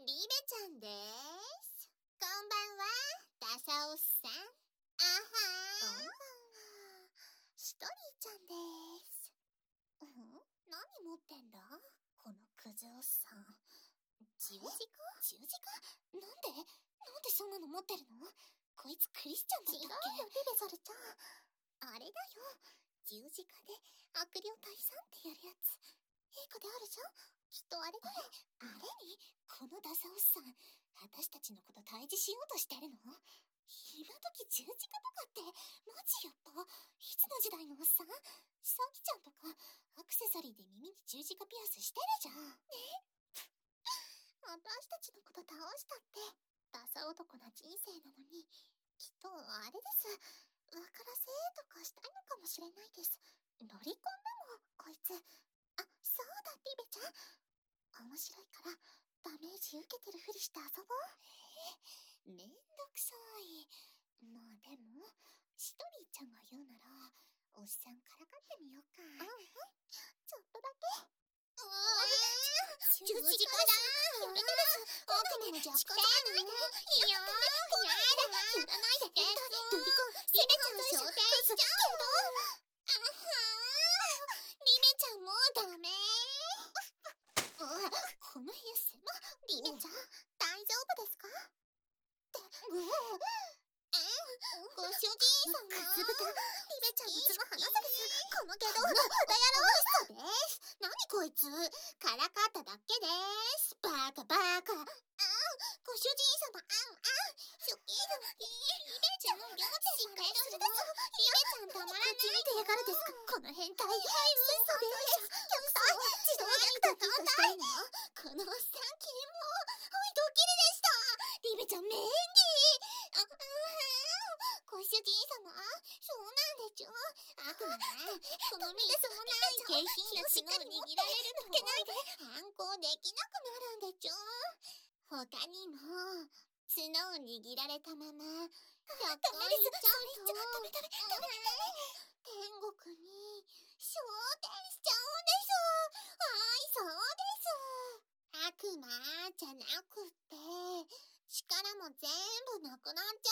リベちゃんです。こんばんは、ダサおっさん。あはーん。こんばんは、シトリーちゃんです。何持ってんだこのクズおっさん。十字架なんでそんなの持ってるの？こいつクリスチャンだったっけ？違うよ、リベザルちゃん。あれだよ。十字架で悪霊退散ってやるやつ。映画であるじゃん。きっとあれだよ。あれに、このダサおっさん、私たちのこと退治しようとしてるの？今時十字架とかって、マジやっぱ、いつの時代のおっさん？サキちゃんとか、アクセサリーで耳に十字架ピアスしてるじゃん。私たちのこと倒したって、ダサ男な人生なのに、きっとあれです。分からせとかしたいのかもしれないです。ロリコンだもん、こいつ。あ、そうだ、リベちゃん。面白いから、ダメージ受けてるふりして遊ぼう。めんどくさい。まあでも、シトリーちゃんが言うなら、おっさんからかってみようか。ちょっとだけ。十字架だー。やめてです。僕にも弱点ないで。いやー、やらないで。ロリコン、リベちゃん昇天しちゃうけど。リベちゃんもうダメこの部屋狭。リベちゃん、大丈夫ですか？ご主人様。くず豚、リベちゃんの角離せです。このゲド、バカ野郎。嘘です。何こいつ、からかっただけです。バカ。ご主人様、ショキリベちゃん、しっかりするぞ。リベちゃんたまらない。見てやがるですか、この変態。嘘です。虐待、児童虐待とかしたいの？このおっさん、キモ。おい、ドッキリでした。リベちゃん、名演技。ご主人様、そうなんでちゅ。悪魔、このみっともない下品な角を握られるのも、反抗できなくなるんでちゅ。他にも、角を握られたまま、ひょっこりしちゃうと、天国に昇天しちゃうんです。はい、そうです。悪魔じゃなくって、力も全部なくなっちゃうんです。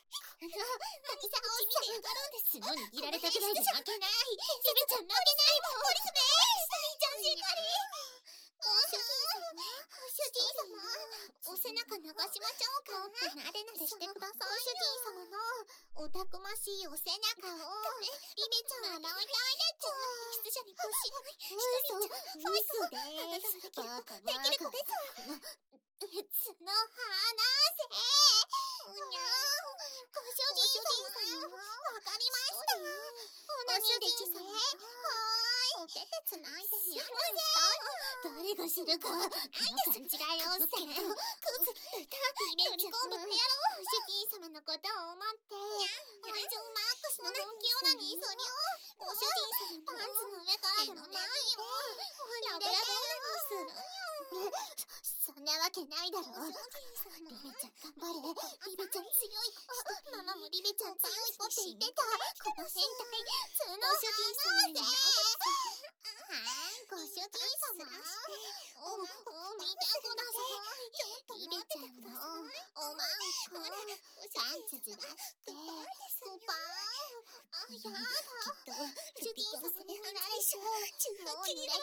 何さ、おっさん、角握られたくらいで負けない。リベちゃん負けないもん。ポリスメシトリーちゃんしっかり。ご主人様、お背中流しましょうか。なでなでしてください。ご主人様のおたくましいお背中をリベちゃん洗いたいでちゅ。執事にこしない。嘘です。バカ。できる子です。角離せ。ご主人様、わかりました。お主人様、お手手つないでみません。誰がするか、この勘違いをせん。リベリコンブク野郎。ご主人様のことを思って、愛情マックスの本気オナニーソニオ。ご主人様パンツの上からでもないよ。ラブラブするよ。そんなわけないだろ。リベちゃん頑張れ。リベちゃん強い。ママもリベちゃん強い子って言ってた。この変態、角離せ。ご主人様、見てください。リベちゃんのおまんこ、パンツずらして、スパー。やだ。主人様に振られちゃう。もう濡れてるよ。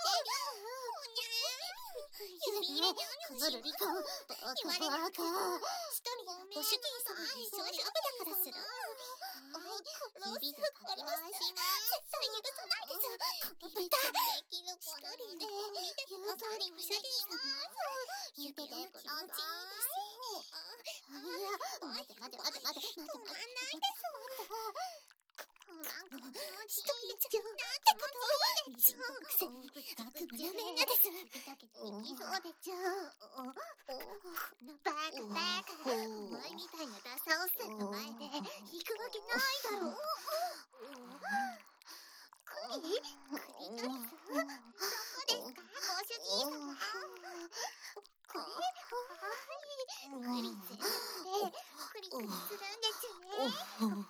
指入れてこのロリコン、バカ。一人ご主人様にそう勝負だからする。指でかき回します。絶対許さないです。この豚。できる子なので、ゆっくりご主人様。指でください。待て。止まんないです。なんか気持ちいい。なんてことを。水のくせに、悪魔やめんなです。だけど、できそうでちゅ。バカ。お前みたいなダサおっさんの前で、行くわけないだろ。クリトリス？どこですか、ご主人様。クリ全部で、クリするんでちゅね。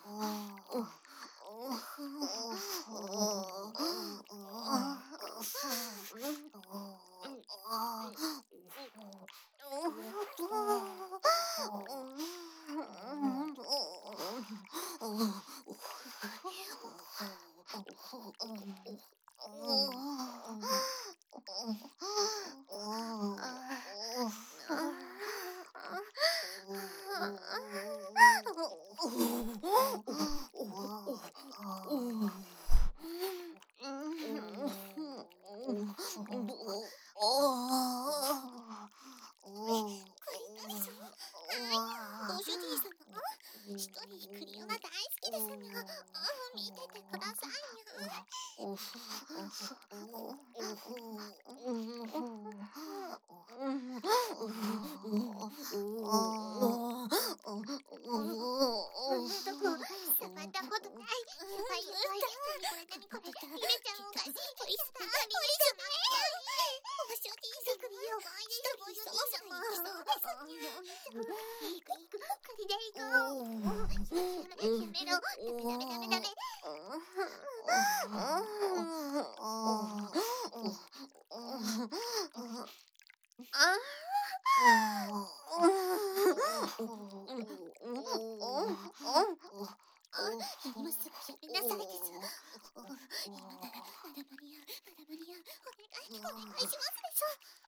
今すぐやめなさいです。今ならまだ間に合う、お願いしますでしょ。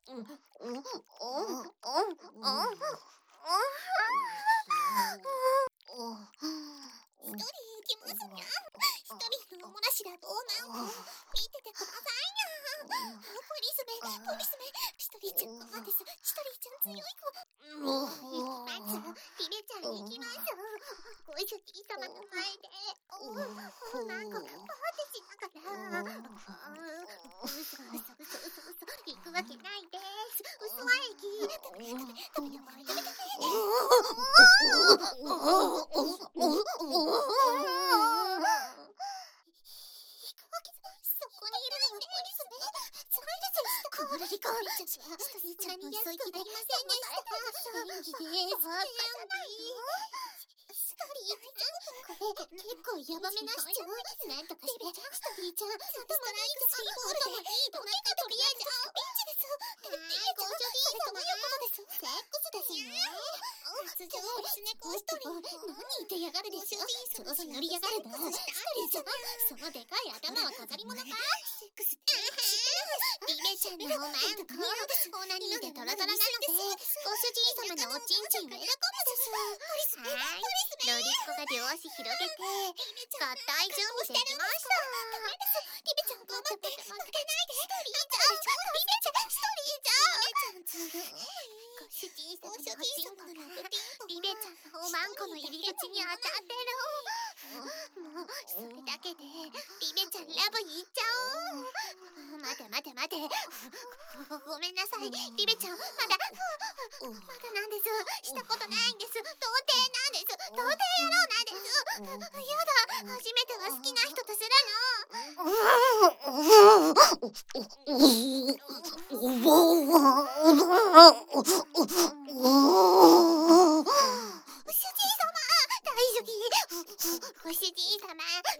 一人行きますにゃ。一人のおもらしだとなんか見ててくださいにゃ。ポリスメ、一人ちゃんです。一人ちゃん強い子。行きます。リベちゃん行きます。ご主人様の前で。なんかパーティーしながら。嘘。行くわけないです。嘘は駅。食べて。結構ヤバめなしちゃう。なんとかしてストーリーちゃん頭ライトスリーボールでとりあえずピンチです。ご主人様のことです。セックスですね。通常スネコ一人何言ってやがるでしょ。そろそろ乗りやがるな。ストーリーちゃんそのでかい頭は飾り物か。セックスってリベちゃんのおまんこオナニーでトロトロなのでご主人様のおちんちんウェルコムです。はい、ロリッコが両足広げて合体準備できました。リベちゃん頑張って負けないで。ストーリーちゃんご主人様のおちんこがリベちゃんのおまんこの入り口に当たってる。もうそれだけでリベちゃんラブいっちゃおう。待てごめんなさい。リベちゃんまだなんです。したことないんです。童貞なんです。童貞野郎なんです。やだ、初めては好きな人とするご主人様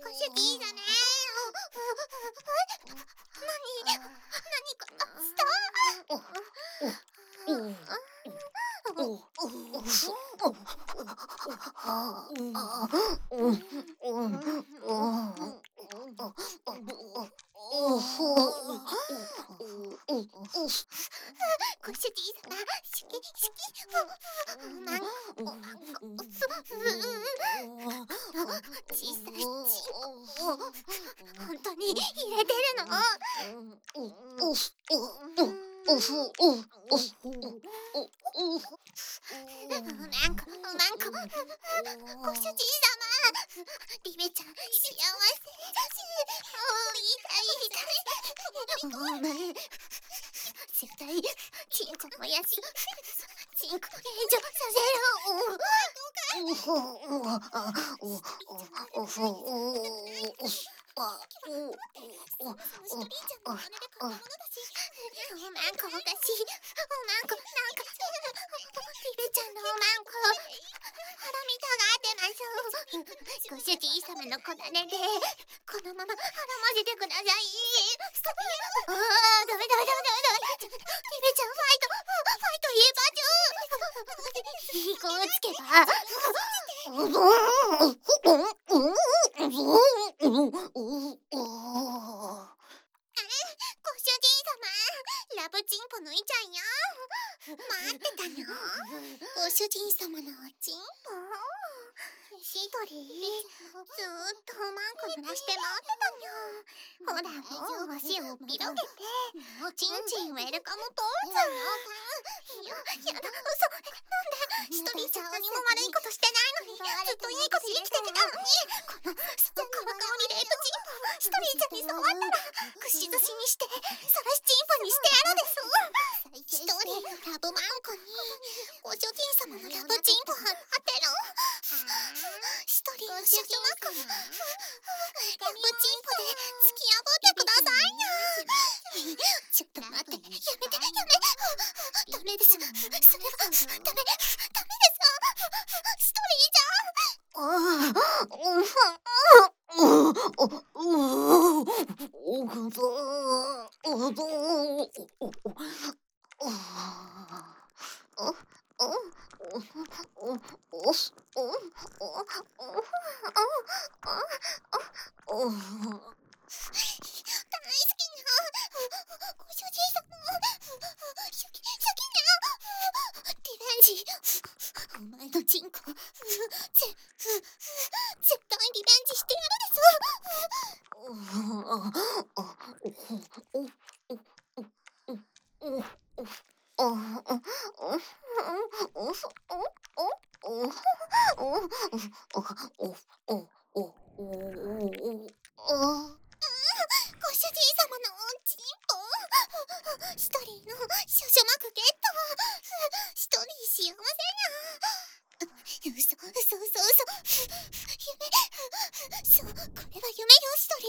何かご主人様、しき小さい本当に入れてるの？ご主人様、リベちゃん幸せ。痛い。お前絶対チンコ燃やしチンコ炎上させろ。おまんこおかしい。なんかリベちゃんのおまんこハラミとがってます。ご主人様の小種でこのままハラませてください。ダメ。リベちゃんファイト言えばいい子をつけばご主人様、ラブチンポ抜いちゃんよ。待ってたの？ご主人様のおちんぽ。しどり、ずーっとおまんこ濡らして待ってたにゃ。ほら、足を広げて、おちんちんウェルカムポーズ。やだ、嘘。なんで？しどりちゃん何も悪いことしてないのに、ずっといいこと生きてきたのに。このそのカワカワにレイプチンポ、しどりちゃんに触ったら串刺しにしてさらしチンポにしてやるです。一人ラブマンコにご主人様のラブチンポ当てろ。一人の少女マンコラブチンポで突き破ってくださいな。ちょっと待って、やめ。ダメです。それはダメ。 ご主人様のチンポ。ストリーの少女マークゲット。ストリー幸せにゃ。嘘。夢。そう、これは夢よ、ストリ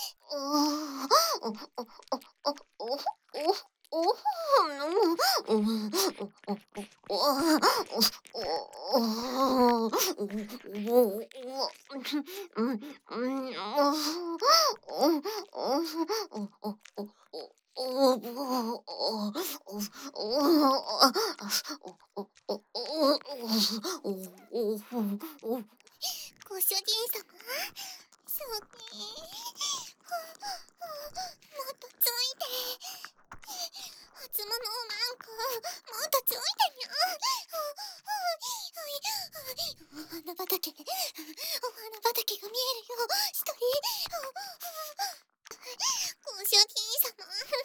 ご主人様、そうね。もっとついて。初物をなんか、もっとついてにゃ。お花畑が見えるよ、ストリー。ご主人様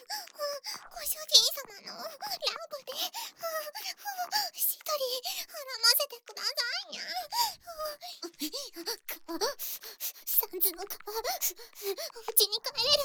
のラブで、ストリー、絡ませてくださいにゃ。サンズの皮、うちに帰れる。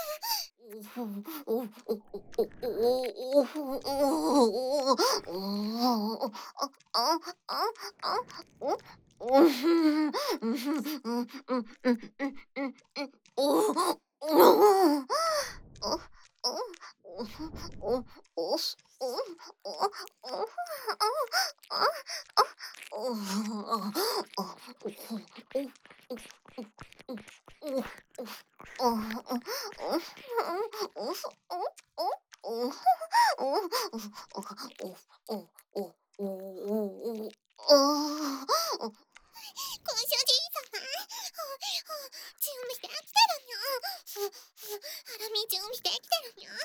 ご主人様、準備できてるにゃ。ハラミ準備できてるにゃ。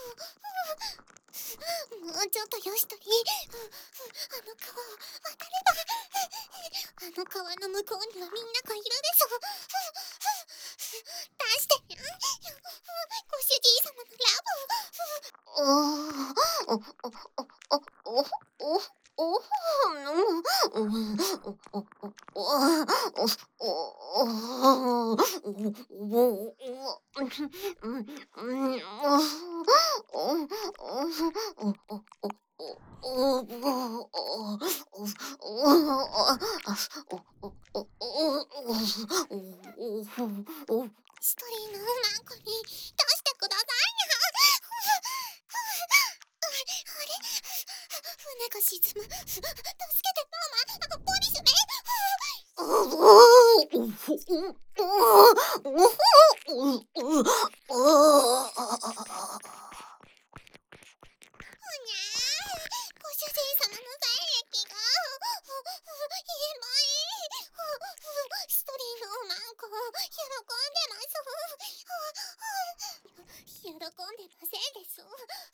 もうちょっとよ、ストリー。あの川を渡れば、あの川の向こうにはみんながいるでしょ。出してにゃ。ご主人様のラブ。ストリーのマンコに出してくださいにゃ。あれ、船が沈む。助けて、ママ。ポリスメン。ご主人様の精液が言えまい。ストリーのマンコ喜んでます。喜んでませんです。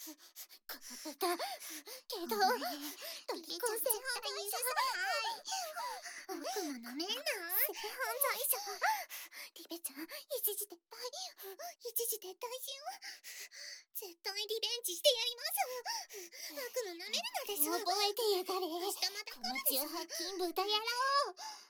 けど、取り越せ犯罪者。僕も飲めんな。犯罪者。リベちゃん、一時撤退しよう。絶対リベンジしてやります。悪夢舐めるなでしょ。覚えてやがれ。明日また来るでしょ。この18金豚野郎。